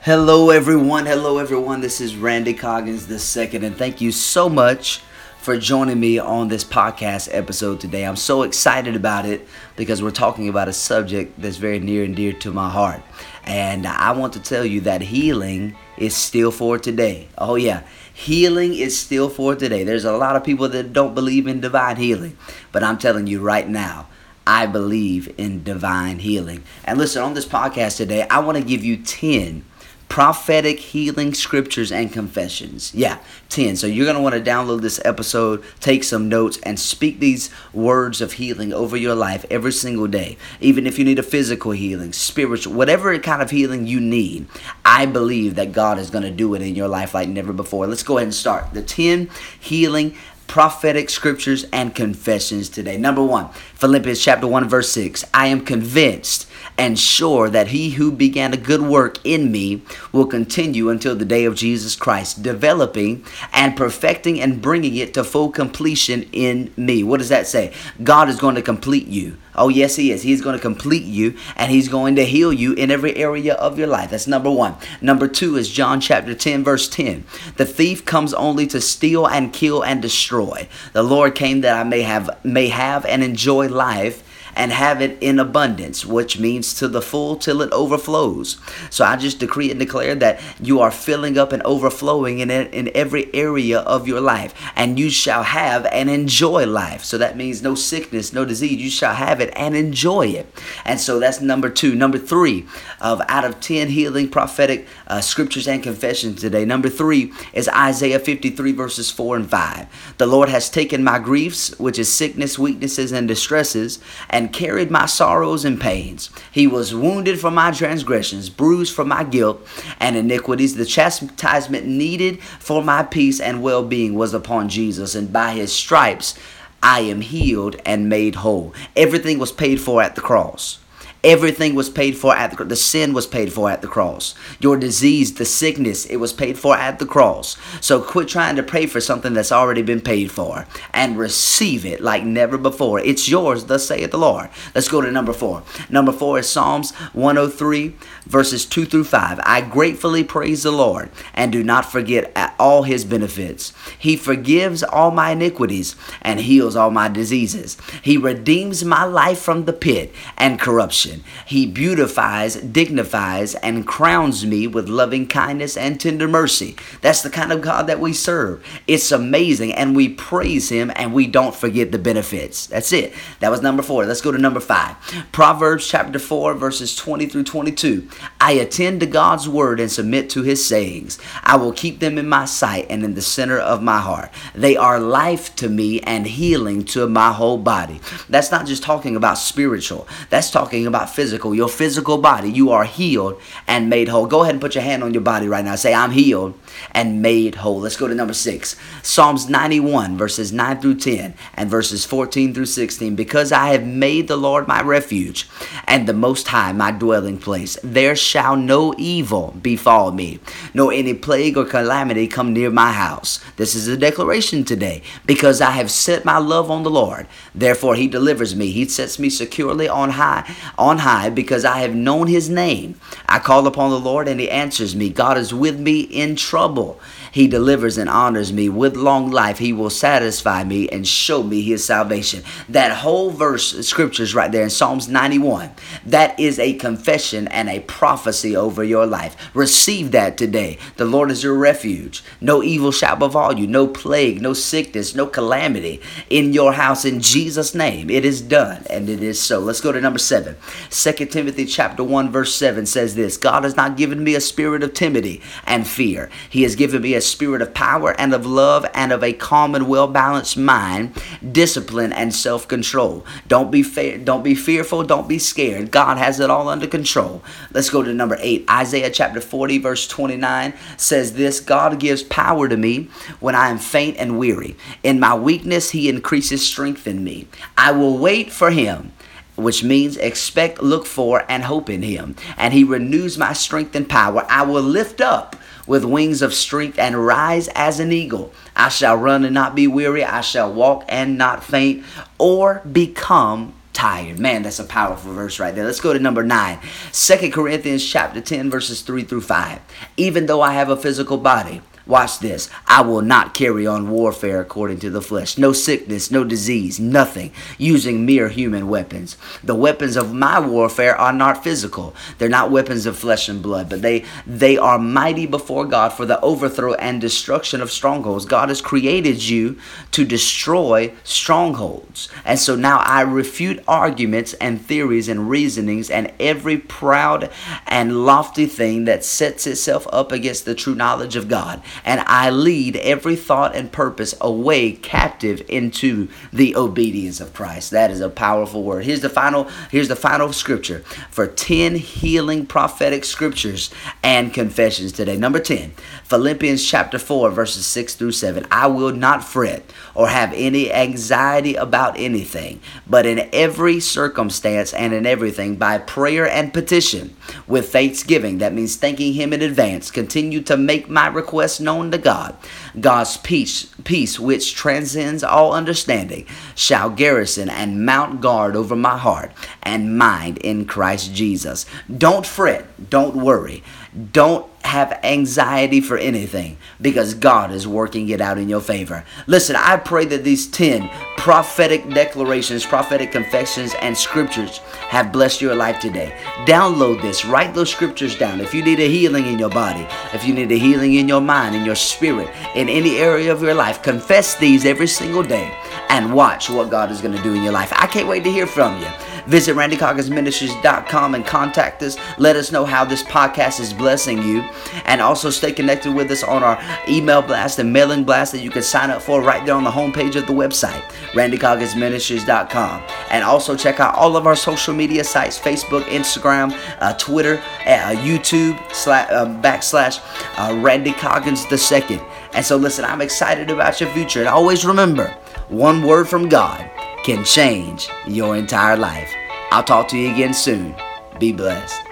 Hello everyone, this is Randy Coggins II, and thank you so much for joining me on this podcast episode today. I'm so excited about it because we're talking about a subject that's very near and dear to my heart. And I want to tell you that healing is still for today. Oh yeah, healing is still for today. There's a lot of people that don't believe in divine healing, but I'm telling you right now, I believe in divine healing. And listen, on this podcast today, I want to give you 10 prophetic healing scriptures and confessions. Yeah, 10. So you're going to want to download this episode, take some notes, and speak these words of healing over your life every single day. Even if you need a physical healing, spiritual, whatever kind of healing you need, I believe that God is going to do it in your life like never before. Let's go ahead and start. The 10 healing prophetic scriptures and confessions today. Number 1, Philippians chapter 1 verse 6. I am convinced and sure that he who began a good work in me will continue until the day of Jesus Christ, developing and perfecting and bringing it to full completion in me. What does that say? God is going to complete you. Oh, yes, he is. He's going to complete you, and he's going to heal you in every area of your life. That's number 1. Number 2 is John chapter 10, verse 10. The thief comes only to steal and kill and destroy. The Lord came that I may have and enjoy life and have it in abundance, which means to the full till it overflows. So I just decree and declare that you are filling up and overflowing in every area of your life, and you shall have and enjoy life. So that means no sickness, no disease. You shall have it and enjoy it. And so that's number 2. Number 3 out of 10 healing prophetic scriptures and confessions today. Number 3 is Isaiah 53 verses 4 and 5. The Lord has taken my griefs, which is sickness, weaknesses, and distresses, and carried my sorrows and pains. He was wounded for my transgressions, bruised for my guilt and iniquities. The chastisement needed for my peace and well-being was upon Jesus, and by his stripes I am healed and made whole. Everything was paid for at the cross. Everything was paid for at the sin was paid for at the cross. Your disease, the sickness, it was paid for at the cross. So quit trying to pray for something that's already been paid for and receive it like never before. It's yours, thus saith the Lord. Let's go to number 4. Number 4 is Psalms 103 verses 2 through 5. I gratefully praise the Lord and do not forget all his benefits. He forgives all my iniquities and heals all my diseases. He redeems my life from the pit and corruption. He beautifies, dignifies, and crowns me with loving kindness and tender mercy. That's the kind of God that we serve. It's amazing, and we praise him, and we don't forget the benefits. That's it. That was number 4. Let's go to number 5. Proverbs chapter 4, verses 20 through 22. I attend to God's word and submit to his sayings. I will keep them in my sight and in the center of my heart. They are life to me and healing to my whole body. That's not just talking about spiritual. That's talking about physical. Your physical body, you are healed and made whole. Go ahead and put your hand on your body right now. Say, I'm healed and made whole. Let's go to number 6. Psalms 91 verses 9 through 10 and verses 14 through 16. Because I have made the Lord my refuge and the Most High my dwelling place, there shall no evil befall me, nor any plague or calamity come near my house. This is a declaration today. Because I have set my love on the Lord, therefore he delivers me. He sets me securely on high, because I have known his name. I call upon the Lord and he answers me. God is with me in trouble. He delivers and honors me with long life. He will satisfy me and show me his salvation. That whole verse, scriptures right there in Psalms 91, that is a confession and a prophecy over your life. Receive that today. The Lord is your refuge. No evil shall befall you. No plague, no sickness, no calamity in your house. In Jesus' name, it is done and it is so. Let's go to number 7. 2 Timothy chapter 1 verse 7 says this. God has not given me a spirit of timidity and fear. He has given me a spirit of power and of love and of a calm and well-balanced mind, discipline and self-control. Don't be fearful. Don't be scared. God has it all under control. Let's go to number 8. Isaiah chapter 40 verse 29 says this. God gives power to me when I am faint and weary. In my weakness, he increases strength in me. I will wait for him, which means expect, look for, and hope in him. And he renews my strength and power. I will lift up with wings of strength and rise as an eagle. I shall run and not be weary. I shall walk and not faint or become tired. Man, that's a powerful verse right there. Let's go to number 9. 2 Corinthians chapter 10, verses 3 through 5. Even though I have a physical body, watch this, I will not carry on warfare according to the flesh. No sickness, no disease, nothing, using mere human weapons. The weapons of my warfare are not physical. They're not weapons of flesh and blood, but they are mighty before God for the overthrow and destruction of strongholds. God has created you to destroy strongholds. And so now I refute arguments and theories and reasonings and every proud and lofty thing that sets itself up against the true knowledge of God. And I lead every thought and purpose away captive into the obedience of Christ. That is a powerful word. Here's the final scripture for 10 healing prophetic scriptures and confessions today. Number 10, Philippians chapter 4, verses 6 through 7. I will not fret or have any anxiety about anything, but in every circumstance and in everything, by prayer and petition, with thanksgiving, that means thanking Him in advance, continue to make my requests known to God. God's peace which transcends all understanding, shall garrison and mount guard over my heart and mind in Christ Jesus. Don't fret, don't worry, don't have anxiety for anything, because God is working it out in your favor. Listen, I pray that these 10 prophetic declarations, prophetic confessions, and scriptures have blessed your life today. Download this, write those scriptures down. If you need a healing in your body, if you need a healing in your mind, in your spirit, in any area of your life, confess these every single day and watch what God is going to do in your life. I can't wait to hear from you. Visit randycogginsministries.com and contact us. Let us know how this podcast is blessing you. And also stay connected with us on our email blast and mailing blast that you can sign up for right there on the homepage of the website, randycogginsministries.com. And also check out all of our social media sites, Facebook, Instagram, Twitter, YouTube, / Randy Coggins II. And so listen, I'm excited about your future. And always remember, one word from God can change your entire life. I'll talk to you again soon. Be blessed.